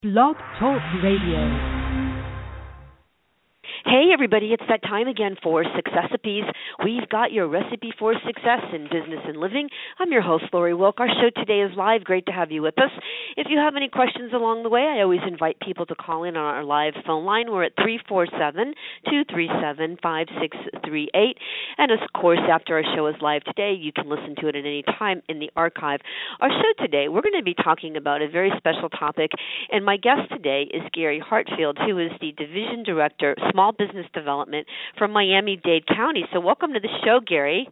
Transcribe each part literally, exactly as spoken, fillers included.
Blog Talk Radio. Hey everybody, it's that time again for Succesipes. We've got your recipe for success in business and living. I'm your host, Lori Wilk. Our show today is live. Great to have you with us. If you have any questions along the way, I always invite people to call in on our live phone line. We're at three four seven, two three seven, five six three eight. And of course, after our show is live today, you can listen to it at any time in the archive. Our show today, we're going to be talking about a very special topic, and my guest today is Gary Hartfield, who is the Division Director, Small Business Development from Miami-Dade County. So welcome to the show, Gary.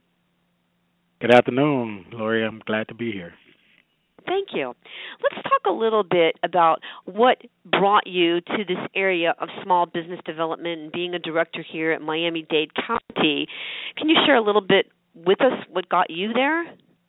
Good afternoon, Lori. I'm glad to be here. Thank you. Let's talk a little bit about what brought you to this area of small business development and being a director here at Miami-Dade County. Can you share a little bit with us what got you there?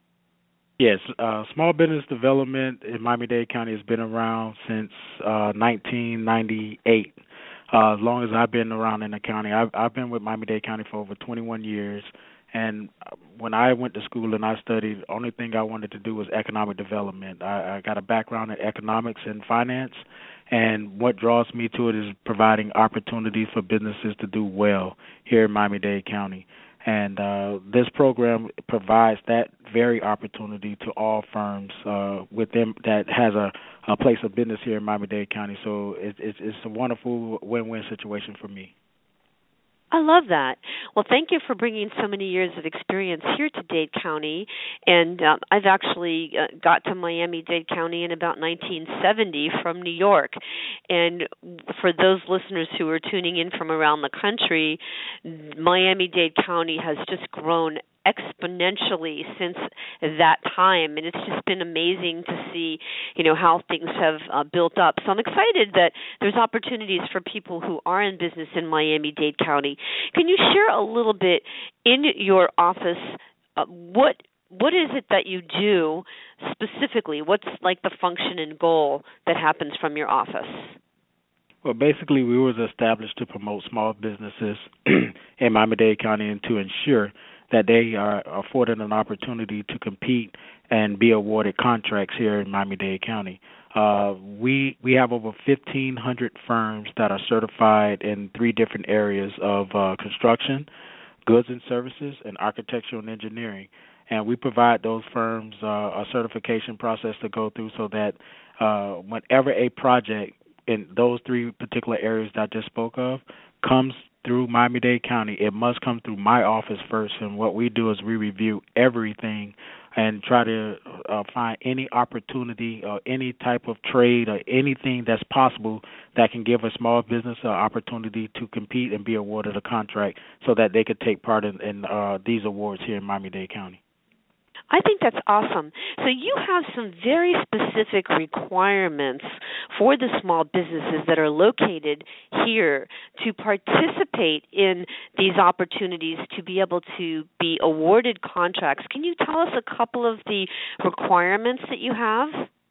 Yes, uh, small business development in Miami-Dade County has been around since uh, nineteen ninety-eight. Uh, as long as I've been around in the county, I've, I've been with Miami-Dade County for over twenty-one years. And when I went to school and I studied, the only thing I wanted to do was economic development. I, I got a background in economics and finance, and what draws me to it is providing opportunities for businesses to do well here in Miami-Dade County. And uh, this program provides that very opportunity to all firms uh, within that has a, a place of business here in Miami-Dade County. So it, it's, it's a wonderful win-win situation for me. I love that. Well, thank you for bringing so many years of experience here to Dade County. And um, I've actually uh, got to Miami-Dade County in about nineteen seventy from New York. And for those listeners who are tuning in from around the country, Miami-Dade County has just grown exponentially since that time, and it's just been amazing to see, you know, how things have uh, built up. So I'm excited that there's opportunities for people who are in business in Miami-Dade County. Can you share a little bit in your office uh, what what is it that you do specifically? What's like the function and goal that happens from your office? Well, basically, we was established to promote small businesses in Miami-Dade County and to ensure that they are afforded an opportunity to compete and be awarded contracts here in Miami-Dade County. Uh, we we have over fifteen hundred firms that are certified in three different areas of uh, construction, goods and services, and architectural and engineering. And we provide those firms uh, a certification process to go through so that uh, whenever a project in those three particular areas that I just spoke of comes through Miami-Dade County, it must come through my office first. And what we do is we review everything and try to uh, find any opportunity or any type of trade or anything that's possible that can give a small business an opportunity to compete and be awarded a contract so that they could take part in, in uh, these awards here in Miami-Dade County. I think that's awesome. So you have some very specific requirements for the small businesses that are located here to participate in these opportunities to be able to be awarded contracts. Can you tell us a couple of the requirements that you have?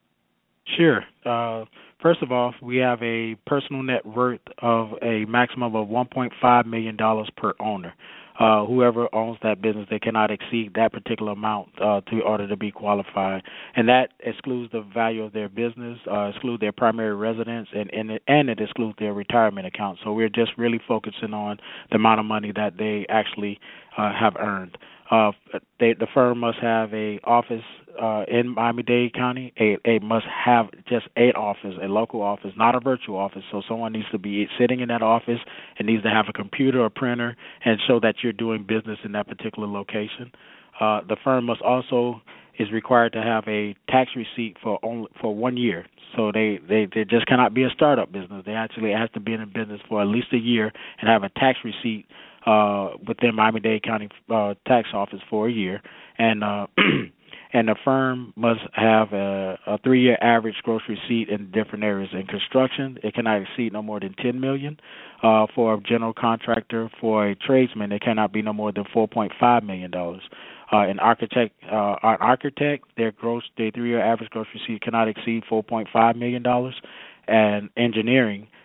Sure. Uh, first of all, we have a personal net worth of a maximum of one point five million dollars per owner. Uh, whoever owns that business, they cannot exceed that particular amount uh, to order to be qualified, and that excludes the value of their business, uh, excludes their primary residence, and and it, and it excludes their retirement account. So we're just really focusing on the amount of money that they actually uh, have earned. Uh, they, the firm must have a office uh, in Miami-Dade County. A, a must have just a office, a local office, not a virtual office. So someone needs to be sitting in that office and needs to have a computer or printer and show that you're doing business in that particular location. Uh, the firm must also is required to have a tax receipt for only for one year. So they, they, they just cannot be a startup business. They actually have to be in a business for at least a year and have a tax receipt uh, within Miami-Dade County uh, tax office for a year. And uh, and the firm must have a, a three-year average gross receipt in different areas. In construction, it cannot exceed no more than ten million dollars. Uh, for a general contractor, for a tradesman, it cannot be no more than four point five million dollars. Uh, an architect, uh, an architect, their gross, their three-year average gross receipt cannot exceed four point five million dollars. And engineering,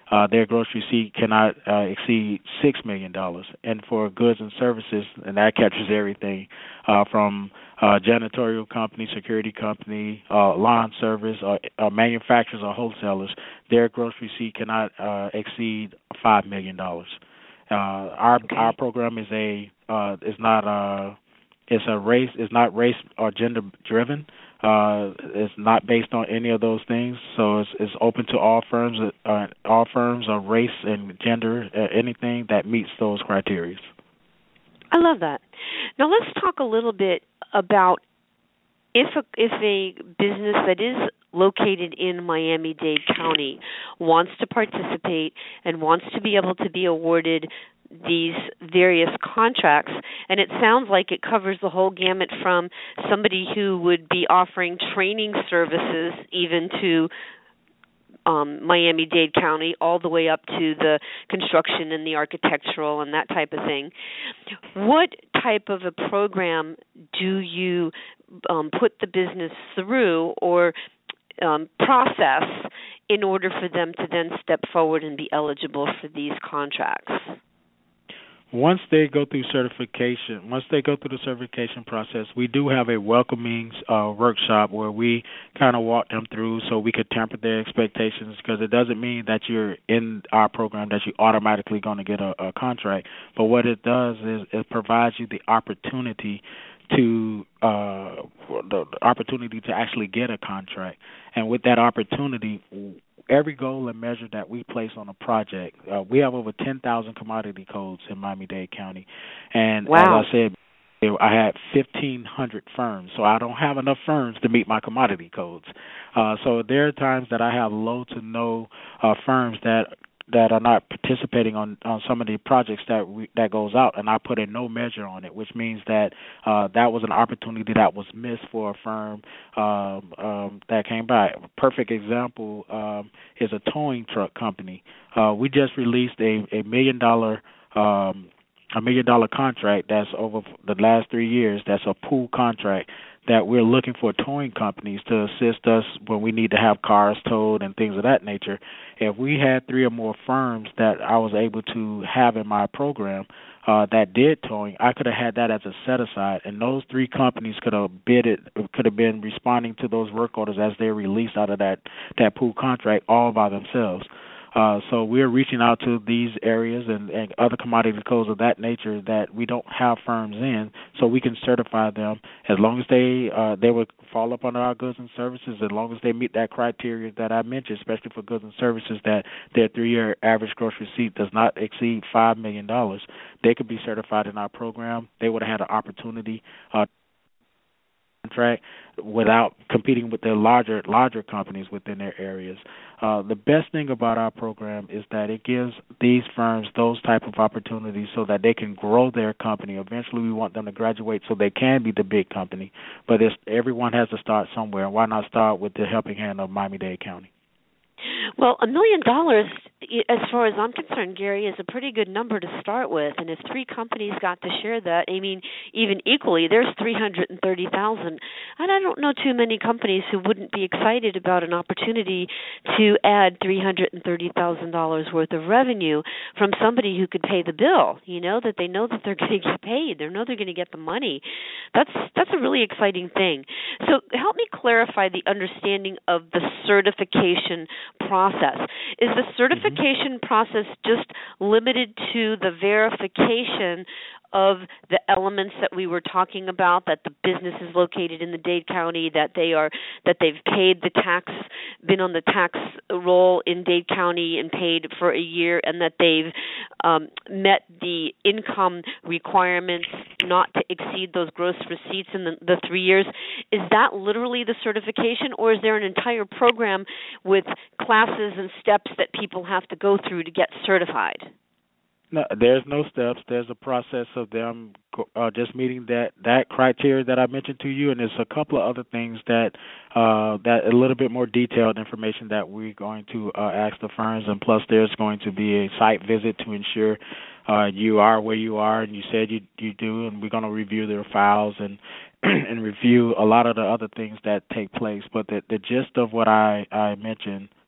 uh, their gross receipt cannot uh, exceed six million dollars. And for goods and services, and that captures everything uh, from uh, janitorial company, security company, uh, lawn service, or uh, manufacturers or wholesalers, their gross receipt cannot uh, exceed five million dollars. Uh, our Okay. our program is a uh, is not a it's a race it's not race or gender driven. Uh, it's not based on any of those things, so it's, it's open to all firms, uh, all firms of race and gender, uh, anything that meets those criteria. I love that. Now let's talk a little bit about if a, if a business that is located in Miami-Dade County wants to participate and wants to be able to be awarded these various contracts, and it sounds like it covers the whole gamut from somebody who would be offering training services even to um, Miami-Dade County all the way up to the construction and the architectural and that type of thing. What type of a program do you um, put the business through or um, process in order for them to then step forward and be eligible for these contracts? Once they go through certification, once they go through the certification process, we do have a welcoming uh, workshop where we kind of walk them through so we could temper their expectations, because it doesn't mean that you're in our program that you're automatically going to get a, a contract. But what it does is it provides you the opportunity to uh, the, the opportunity to actually get a contract. And with that opportunity, every goal and measure that we place on a project, uh, we have over ten thousand commodity codes in Miami-Dade County. And wow. as I said, I had fifteen hundred firms, so I don't have enough firms to meet my commodity codes. Uh, so there are times that I have low to no uh, firms that that are not participating on, on some of the projects that we, that goes out, and I put a no measure on it, which means that uh, that was an opportunity that was missed for a firm um, um, that came by. A perfect example um, is a towing truck company. Uh, we just released a, a million dollar um, a million dollar contract that's over the last three years. That's a pool contract that we're looking for towing companies to assist us when we need to have cars towed and things of that nature. If we had three or more firms that I was able to have in my program uh, that did towing, I could have had that as a set aside, and those three companies could have bid it, could have been responding to those work orders as they're released out of that, that pool contract all by themselves. Uh, so we're reaching out to these areas and, and other commodity codes of that nature that we don't have firms in, so we can certify them as long as they uh, they would fall up under our goods and services, as long as they meet that criteria that I mentioned, especially for goods and services, that their three-year average gross receipt does not exceed five million dollars. They could be certified in our program. They would have had an opportunity uh, contract without competing with the larger larger companies within their areas. Uh, the best thing about our program is that it gives these firms those type of opportunities so that they can grow their company. Eventually, we want them to graduate so they can be the big company. But it's, everyone has to start somewhere. Why not start with the helping hand of Miami-Dade County? Well, a million dollars, as far as I'm concerned, Gary, is a pretty good number to start with. And if three companies got to share that, I mean, even equally, there's three hundred thirty thousand. And I don't know too many companies who wouldn't be excited about an opportunity to add three hundred thirty thousand dollars worth of revenue from somebody who could pay the bill, you know, that they know that they're going to get paid. They know they're going to get the money. That's that's a really exciting thing. So help me clarify the understanding of the certification process. Is the certification mm-hmm. process just limited to the verification of the elements that we were talking about, that the business is located in the Dade County, that they are that they've paid the tax, been on the tax roll in Dade County and paid for a year, and that they've um, met the income requirements not to exceed those gross receipts in the, the three years? Is that literally the certification, or is there an entire program with classes and steps that people have to go through to get certified? No, there's no steps. There's a process of them uh, just meeting that, that criteria that I mentioned to you, and there's a couple of other things that uh, that a little bit more detailed information that we're going to uh, ask the firms, and plus there's going to be a site visit to ensure uh, you are where you are and you said you you do, and we're going to review their files and and review a lot of the other things that take place. But the, the gist of what I, I mentioned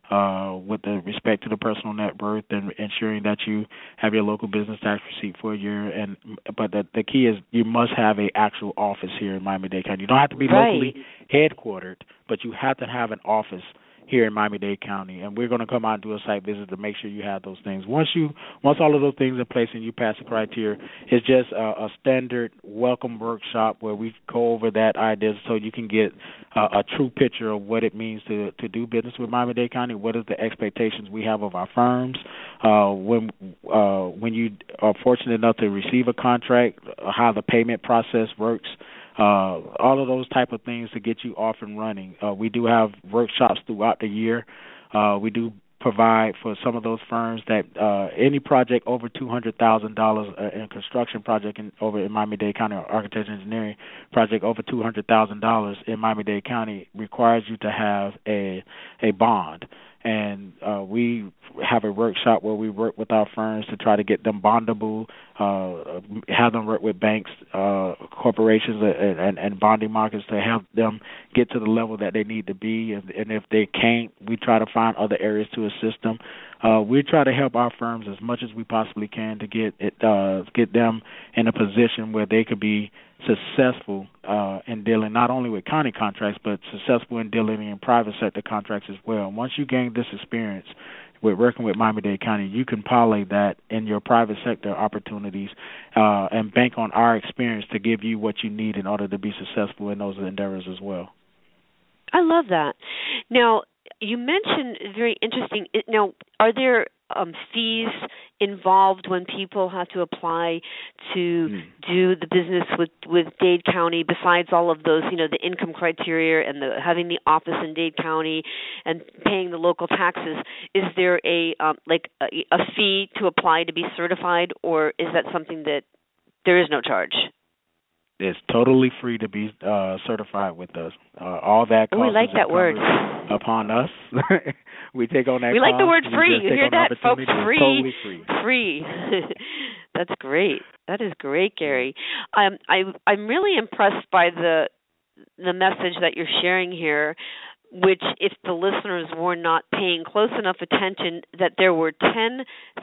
uh, with the respect to the personal net worth and ensuring that you have your local business tax receipt for a year. And but the, the key is you must have an actual office here in Miami-Dade County. You don't have to be right. locally headquartered, but you have to have an office here in Miami-Dade County, and we're going to come out and do a site visit to make sure you have those things. Once you, once all of those things are in place and you pass the criteria, it's just a, a standard welcome workshop where we go over that idea so you can get a, a true picture of what it means to to do business with Miami-Dade County. What is the expectations we have of our firms? Uh, when uh, when you are fortunate enough to receive a contract, uh, how the payment process works. Uh, all of those type of things to get you off and running. Uh, we do have workshops throughout the year. Uh, we do provide for some of those firms that uh, any project over two hundred thousand dollars uh, in a construction project in, over in Miami-Dade County, or architecture and engineering project over two hundred thousand dollars in Miami-Dade County requires you to have a a bond. And uh, we have a workshop where we work with our firms to try to get them bondable, uh, have them work with banks, uh, corporations, and, and, and bonding markets to have them get to the level that they need to be. And, and if they can't, we try to find other areas to assist them. Uh, we try to help our firms as much as we possibly can to get it, uh, get them in a position where they could be successful uh, in dealing not only with county contracts, but successful in dealing in private sector contracts as well. And once you gain this experience with working with Miami-Dade County, you can parlay that in your private sector opportunities uh, and bank on our experience to give you what you need in order to be successful in those endeavors as well. I love that. Now, you mentioned very interesting. Now, are there um, fees involved when people have to apply to mm. do the business with, with Dade County? Besides all of those, you know, the income criteria and the having the office in Dade County and paying the local taxes, is there a um, like a, a fee to apply to be certified, or is that something that there is no charge? It's totally free to be uh, certified with us. Uh, all that cost oh, we like that word upon us. We take on that. We cost. like the word free. You hear that, folks? Free, totally free. Free. That's great. That is great, Gary. Um, I I'm really impressed by the the message that you're sharing here, which, if the listeners were not paying close enough attention, that there were ten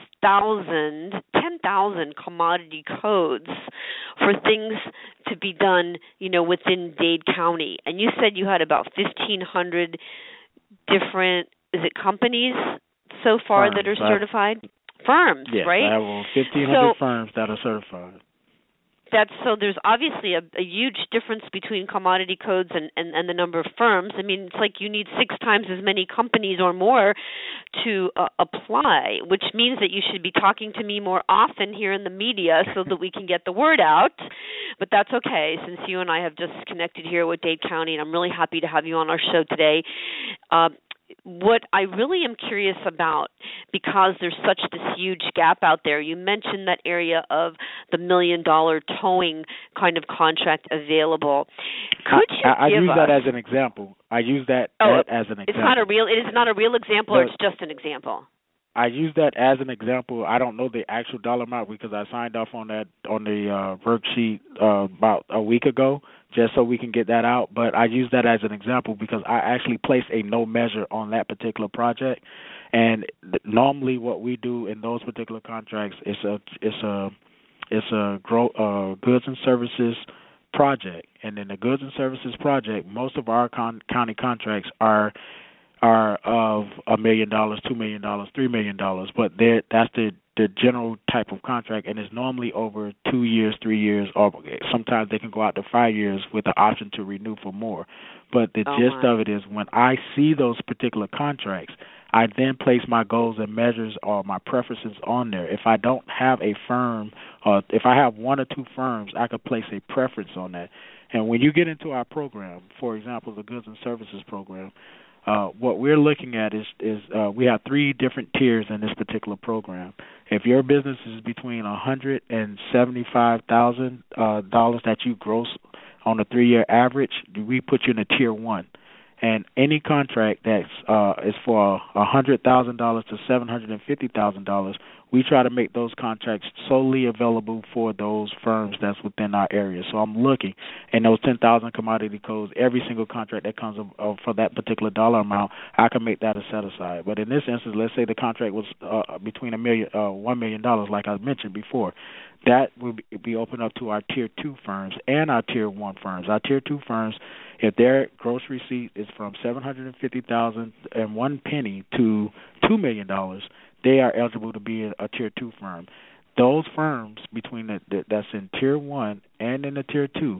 thousand ten thousand commodity codes for things to be done, you know, within Dade County. And you said you had about fifteen hundred different, is it companies so far firms, that are I, certified? Firms, yes, right? Yes, I have fifteen hundred so, firms that are certified. That's so there's obviously a, a huge difference between commodity codes and, and, and the number of firms. I mean, it's like you need six times as many companies or more to uh, apply, which means that you should be talking to me more often here in the media so that we can get the word out. But that's okay, since you and I have just connected here with Dade County, and I'm really happy to have you on our show today. Uh, What I really am curious about, because there's such this huge gap out there, you mentioned that area of the million-dollar towing kind of contract available. Could you I, I give use us, that as an example. I use that, oh, that as an example. It's not a real. It is not a real example, but, or it's just an example. I use that as an example. I don't know the actual dollar amount because I signed off on that on the uh, worksheet uh, about a week ago, just so we can get that out. But I use that as an example because I actually placed a no measure on that particular project. And th- normally, what we do in those particular contracts is a it's a it's a grow, uh, goods and services project. And in the goods and services project, most of our con- county contracts are. are of a million dollars, two million dollars, three million dollars, but that's the the general type of contract, and it's normally over two years, three years, or sometimes they can go out to five years with the option to renew for more. But the oh gist my. of it is when I see those particular contracts, I then place my goals and measures or my preferences on there. If I don't have a firm, or if I have one or two firms, I could place a preference on that. And when you get into our program, for example, the goods and services program, Uh, what we're looking at is, is uh, we have three different tiers in this particular program. If your business is between one hundred seventy-five thousand dollars uh, dollars that you gross on a three-year average, we put you in a tier one. And any contract that's uh, is for one hundred thousand dollars to seven hundred fifty thousand dollars, we try to make those contracts solely available for those firms that's within our area. So I'm looking, and those ten thousand commodity codes, every single contract that comes of, of, for that particular dollar amount, I can make that a set aside. But in this instance, let's say the contract was uh, between a million, uh, one million dollars, like I mentioned before. That will be open up to our tier two firms and our tier one firms. Our tier two firms, if their gross receipt is from seven hundred fifty thousand dollars and one penny to two million dollars, they are eligible to be a, a tier two firm. Those firms between the, the that's in tier one and in the tier two,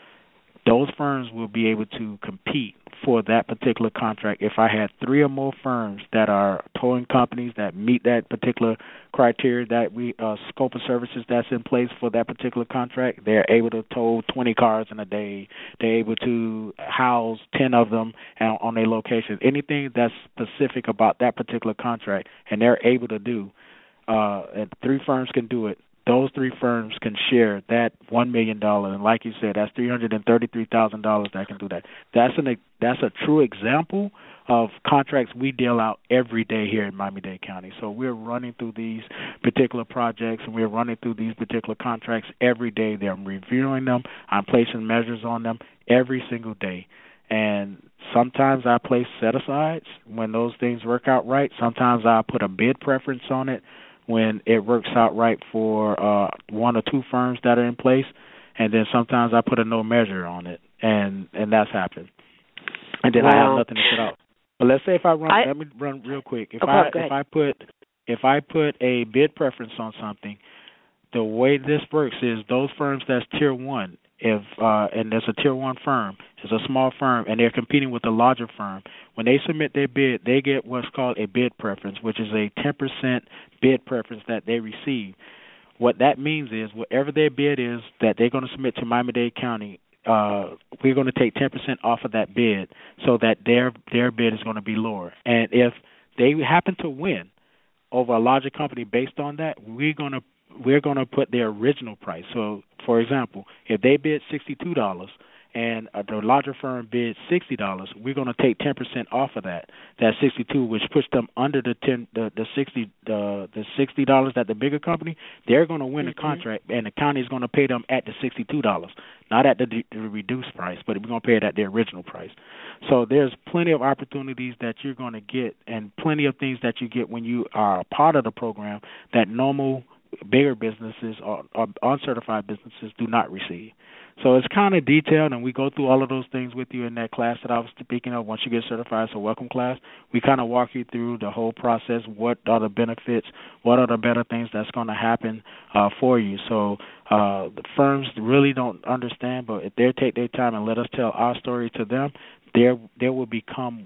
those firms will be able to compete for that particular contract. If I had three or more firms that are towing companies that meet that particular criteria, that we uh, scope of services that's in place for that particular contract, they're able to tow twenty cars in a day. They're able to house ten of them on a location. Anything that's specific about that particular contract, and they're able to do, uh, and three firms can do it. Those three firms can share that one million dollars, and like you said, that's three hundred thirty-three thousand dollars that can do that. That's an that's a true example of contracts we deal out every day here in Miami-Dade County. So we're running through these particular projects, and we're running through these particular contracts every day. They're reviewing them. I'm placing measures on them every single day. And sometimes I place set-asides when those things work out right. Sometimes I put a bid preference on it when it works out right for uh, one or two firms that are in place, and then sometimes I put a no measure on it, and, and that's happened. And then wow. I have nothing to put out. But let's say if I run, I, let me run real quick. If okay, I if I put if I put a bid preference on something, the way this works is those firms that's tier one. If uh, and there's a tier one firm, it's a small firm, and they're competing with a larger firm. When they submit their bid, they get what's called a bid preference, which is a ten percent bid preference that they receive. What that means is whatever their bid is that they're going to submit to Miami-Dade County, uh, we're going to take ten percent off of that bid so that their their bid is going to be lower. And if they happen to win over a larger company based on that, we're going to we're going to put their original price. So, for example, if they bid sixty-two dollars and uh, the larger firm bids sixty dollars, we're going to take ten percent off of that, that sixty-two, which puts them under the ten, the, the sixty, the the sixty dollars that the bigger company. They're going to win mm-hmm. the contract, and the county is going to pay them at the sixty-two dollars, not at the, the reduced price, but we're going to pay it at the original price. So there's plenty of opportunities that you're going to get, and plenty of things that you get when you are a part of the program that normal bigger businesses or, or uncertified businesses do not receive. So it's kind of detailed, and we go through all of those things with you in that class that I was speaking of. Once you get certified, so welcome class, we kind of walk you through the whole process, what are the benefits, what are the better things that's going to happen uh, for you. So uh, the firms really don't understand, but if they take their time and let us tell our story to them, they they will become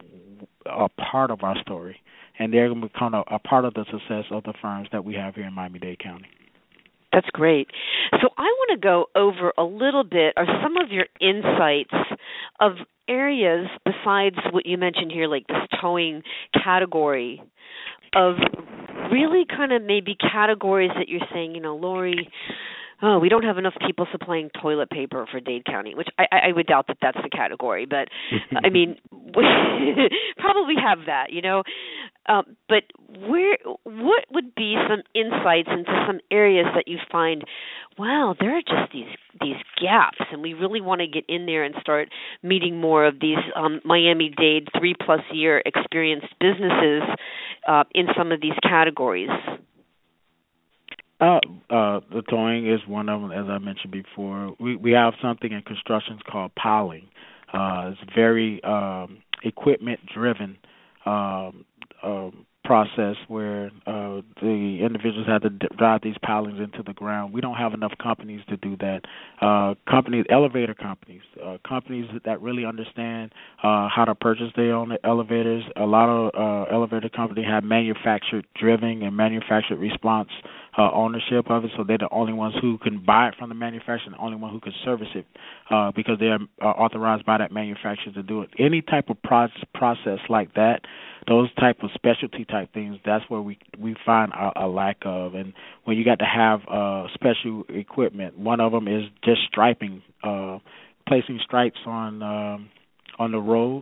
a part of our story, and they're going to become a, a part of the success of the firms that we have here in Miami-Dade County. That's great. So I want to go over a little bit of some of your insights of areas besides what you mentioned here, like this towing category, of really kind of maybe categories that you're saying, you know, Lori, oh, we don't have enough people supplying toilet paper for Dade County, which I, I would doubt that that's the category. But, I mean, probably have that, you know. Um, but where, what would be some insights into some areas that you find, wow, there are just these these gaps, and we really want to get in there and start meeting more of these um, Miami-Dade three-plus-year experienced businesses uh, in some of these categories? Uh, uh, the towing is one of them, as I mentioned before. We we have something in construction called piling. Uh, it's very um, equipment-driven um, uh, process where uh, the individuals have to d- drive these pilings into the ground. We don't have enough companies to do that. Uh, companies, elevator companies, uh, companies that really understand uh, how to purchase their own elevators. A lot of uh, elevator companies have manufactured driven and manufactured response Uh, ownership of it, so they're the only ones who can buy it from the manufacturer, the only one who can service it uh, because they're uh, authorized by that manufacturer to do it. Any type of pro- process like that, those type of specialty type things, that's where we we find a, a lack of. And when you got to have uh, special equipment, one of them is just striping, uh, placing stripes on um, on the road.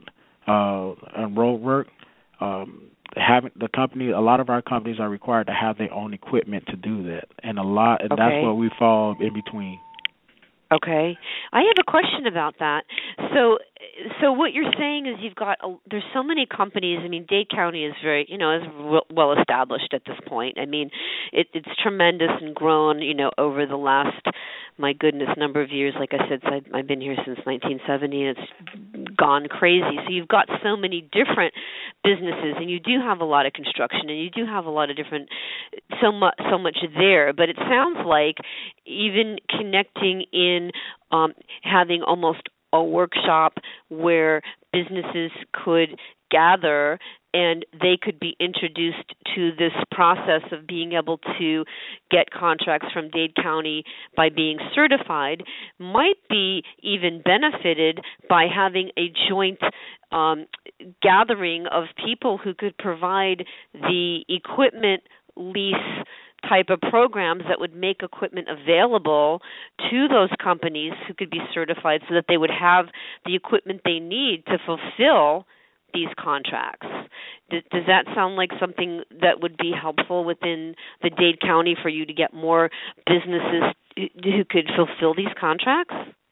uh, and road work. Um, having the company, a lot of our companies are required to have their own equipment to do that, and a lot, and Okay. that's where we fall in between. Okay, I have a question about that. So, so what you're saying is you've got a, there's so many companies. I mean, Dade County is very, you know, is w- well established at this point. I mean, it, it's tremendous and grown, you know, over the last, my goodness, number of years. Like I said, I've, I've been here since nineteen seventy, and it's gone crazy. So you've got so many different businesses, and you do have a lot of construction, and you do have a lot of different, so much, so much there. But it sounds like even connecting in Um, having almost a workshop where businesses could gather and they could be introduced to this process of being able to get contracts from Dade County by being certified might be even benefited by having a joint um, gathering of people who could provide the equipment lease type of programs that would make equipment available to those companies who could be certified so that they would have the equipment they need to fulfill these contracts. Does, does that sound like something that would be helpful within the Dade County for you to get more businesses who could fulfill these contracts?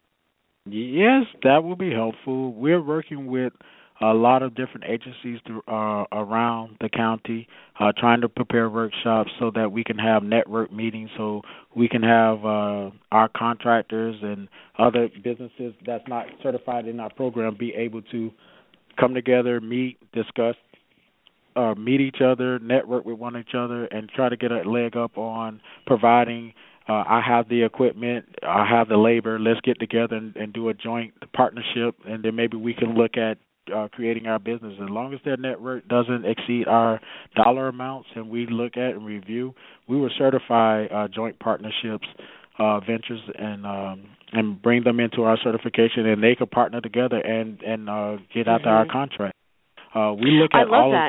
Yes, that will be helpful. We're working with a lot of different agencies to, uh, around the county, uh, trying to prepare workshops so that we can have network meetings, so we can have uh, our contractors and other businesses that's not certified in our program be able to come together, meet, discuss, uh, meet each other, network with one each other, and try to get a leg up on providing. Uh, I have the equipment, I have the labor. Let's get together and, and do a joint partnership, and then maybe we can look at Uh, creating our business. As long as their network doesn't exceed our dollar amounts and we look at and review, we will certify uh, joint partnerships, uh, ventures, and um, and bring them into our certification, and they could partner together and and uh, get out Mm-hmm. our contract. Uh, we look at I love all that.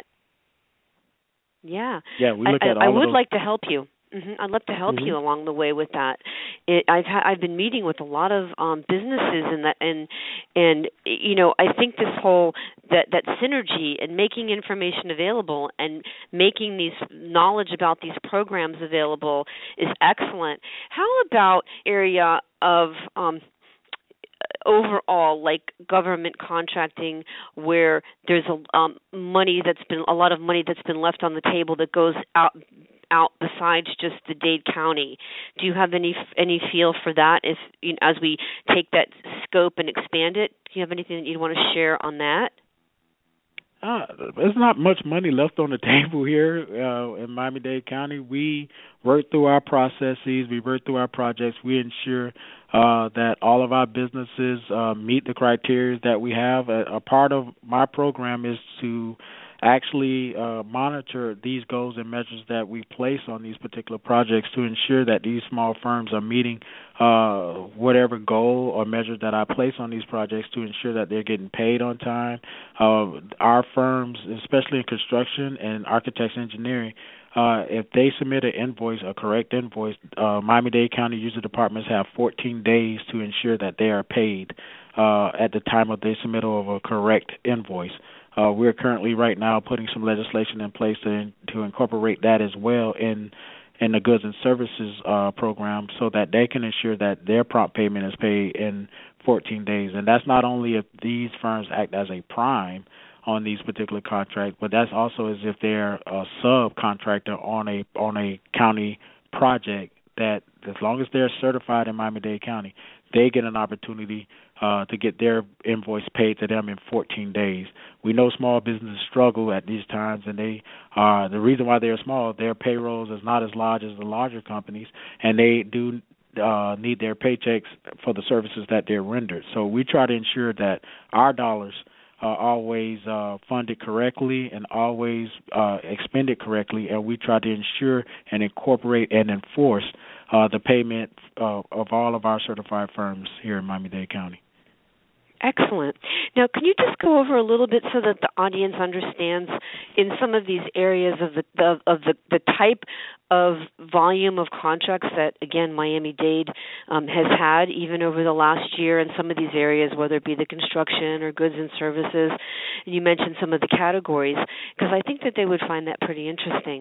Of, yeah. yeah, we look I, at I, all I would of those. like to help you. Mm-hmm. I'd love to help Mm-hmm. you along the way with that. It, I've ha- I've been meeting with a lot of um, businesses and that and and you know I think this whole that that synergy and making information available and making these knowledge about these programs available is excellent. How about area of um, overall, like government contracting, where there's a um, money that's been a lot of money that's been left on the table that goes out out besides just the Dade County. Do you have any any feel for that? If you know, as we take that scope and expand it, do you have anything that you want to share on that? Uh, there's not much money left on the table here uh, in Miami-Dade County. We work through our processes. We work through our projects. We ensure uh, that all of our businesses uh, meet the criteria that we have. A, a part of my program is to actually uh, monitor these goals and measures that we place on these particular projects to ensure that these small firms are meeting uh, whatever goal or measure that I place on these projects to ensure that they're getting paid on time. Uh, our firms, especially in construction and architects and engineering, uh, if they submit an invoice, a correct invoice, uh, Miami-Dade County user departments have fourteen days to ensure that they are paid uh, at the time of the submittal of a correct invoice. Uh, we're currently right now putting some legislation in place to to incorporate that as well in in the goods and services uh, program, so that they can ensure that their prompt payment is paid in fourteen days. And that's not only if these firms act as a prime on these particular contracts, but that's also as if they're a subcontractor on a on a county project. That as long as they're certified in Miami-Dade County, they get an opportunity uh, to get their invoice paid to them in fourteen days. We know small businesses struggle at these times, and they uh, the reason why they're small, their payrolls is not as large as the larger companies, and they do uh, need their paychecks for the services that they're rendered. So we try to ensure that our dollars are always uh, funded correctly and always uh, expended correctly, and we try to ensure and incorporate and enforce uh, the payment uh, of all of our certified firms here in Miami-Dade County. Excellent. Now, can you just go over a little bit so that the audience understands in some of these areas of the of, of the, the type of volume of contracts that, again, Miami-Dade um, has had even over the last year in some of these areas, whether it be the construction or goods and services. And you mentioned some of the categories, because I think that they would find that pretty interesting.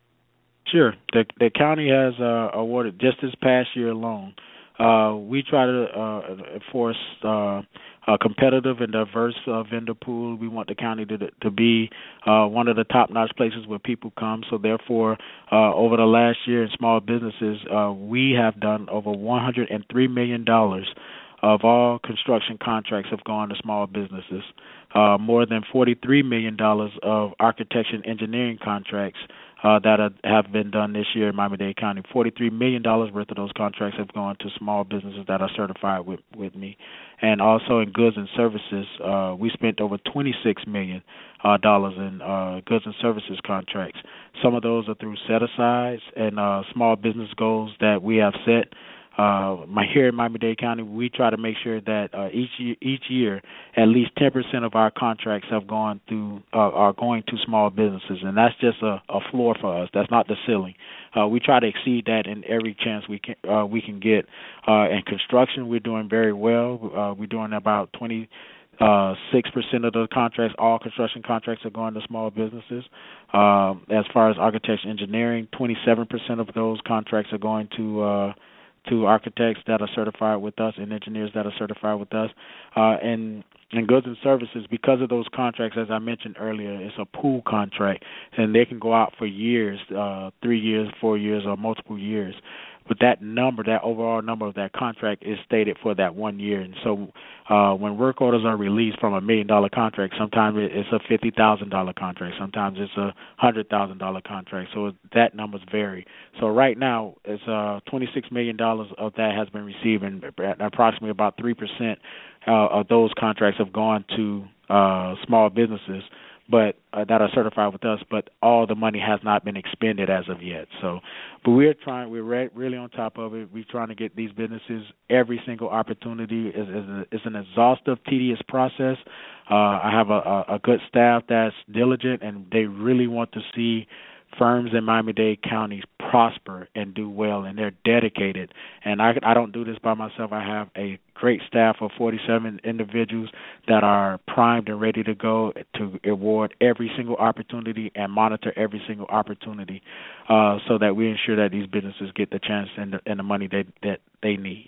Sure. The the county has uh, awarded, just this past year alone, uh, we try to uh, enforce uh, a competitive and diverse uh, vendor pool. We want the county to to be uh, one of the top-notch places where people come. So therefore, uh, over the last year in small businesses, uh, we have done over one hundred three million dollars of all construction contracts have gone to small businesses. Uh, more than forty-three million dollars of architecture and engineering contracts Uh, that are, have been done this year in Miami-Dade County. forty-three million dollars worth of those contracts have gone to small businesses that are certified with, with me. And also in goods and services, uh, we spent over twenty-six million dollars uh, in uh, goods and services contracts. Some of those are through set-asides and uh, small business goals that we have set. Uh, my, here in Miami-Dade County, we try to make sure that uh, each year, each year, at least ten percent of our contracts have gone through uh, are going to small businesses, and that's just a, a floor for us. That's not the ceiling. Uh, we try to exceed that in every chance we can uh, we can get. Uh, in construction, we're doing very well. Uh, we're doing about twenty. Uh, six percent of the contracts, all construction contracts, are going to small businesses. Um, as far as architecture engineering, twenty-seven percent of those contracts are going to uh, to architects that are certified with us and engineers that are certified with us. Uh, and in goods and services, because of those contracts, as I mentioned earlier, it's a pool contract, and they can go out for years, uh, three years, four years, or multiple years. But that number, that overall number of that contract is stated for that one year. And so uh, when work orders are released from a million-dollar contract, sometimes it's a fifty thousand dollars contract. Sometimes it's a one hundred thousand dollars contract. So that numbers vary. So right now, it's uh, twenty-six million dollars of that has been received, and approximately about three percent uh, of those contracts have gone to uh, small businesses, but uh, that are certified with us, but all the money has not been expended as of yet. So, but we're trying, we're re- really on top of it. We're trying to get these businesses every single opportunity. Is is an exhaustive, tedious process. Uh, I have a, a, a good staff that's diligent, and they really want to see firms in Miami-Dade County prosper and do well, and they're dedicated. And I, I don't do this by myself. I have a great staff of forty-seven individuals that are primed and ready to go to award every single opportunity and monitor every single opportunity uh, so that we ensure that these businesses get the chance and the, and the money they, that they need.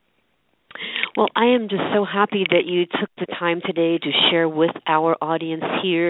Well, I am just so happy that you took the time today to share with our audience here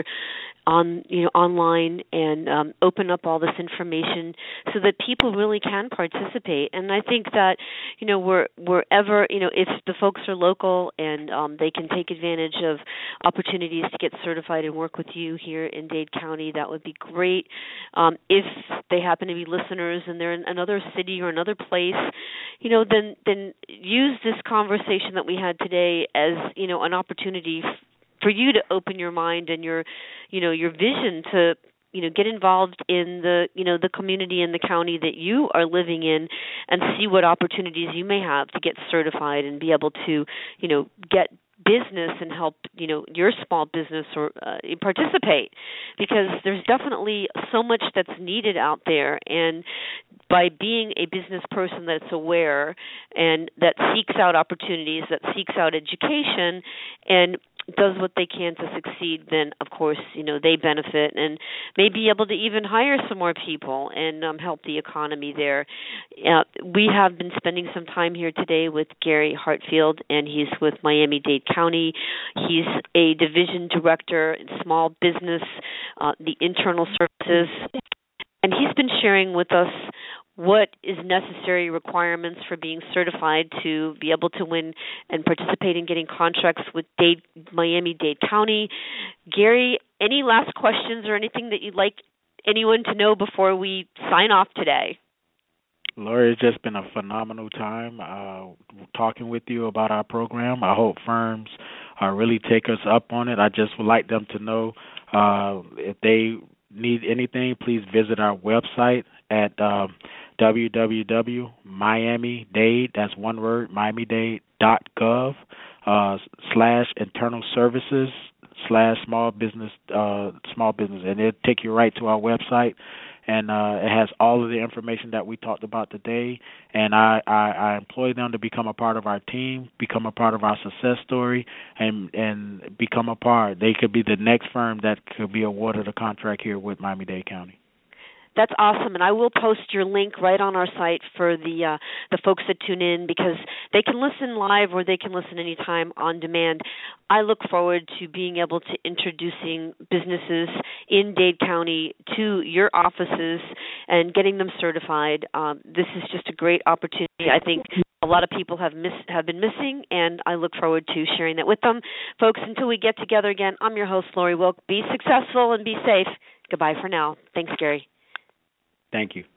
on you know online and um, open up all this information so that people really can participate. And I think that you know where, wherever you know if the folks are local and um, they can take advantage of opportunities to get certified and work with you here in Dade County, that would be great. Um, if they happen to be listeners and they're in another city or another place, you know, then then use this conversation that we had today as you know an opportunity f- for you to open your mind and your, you know, your vision to, you know, get involved in the, you know, the community and the county that you are living in, and see what opportunities you may have to get certified and be able to, you know, get business and help, you know, your small business or uh, participate, because there's definitely so much that's needed out there. And by being a business person that's aware and that seeks out opportunities, that seeks out education, and does what they can to succeed, then of course, you know, they benefit and may be able to even hire some more people and um, help the economy there. Uh, we have been spending some time here today with Gary Hartfield, and he's with Miami-Dade County. He's a division director in small business, uh, the internal services, and he's been sharing with us what is necessary requirements for being certified to be able to win and participate in getting contracts with Dade, Miami-Dade County. Gary, any last questions or anything that you'd like anyone to know before we sign off today? Lori, it's just been a phenomenal time uh, talking with you about our program. I hope firms uh, really take us up on it. I just would like them to know uh, if they need anything, please visit our website at uh, w w w dot miami dade, that's one word, miami dade dot gov uh, slash internal services slash small business uh, small business, and it'll take you right to our website. and uh, it has all of the information that we talked about today. And I, I, I employ them to become a part of our team, become a part of our success story, and and become a part. They could be the next firm that could be awarded a contract here with Miami-Dade County. That's awesome, and I will post your link right on our site for the uh, the folks that tune in, because they can listen live or they can listen anytime on demand. I look forward to being able to introducing businesses in Dade County to your offices and getting them certified. Um, this is just a great opportunity. I think a lot of people have miss, have been missing, and I look forward to sharing that with them. Folks, until we get together again, I'm your host, Lori Wilk. Be successful and be safe. Goodbye for now. Thanks, Gary. Thank you.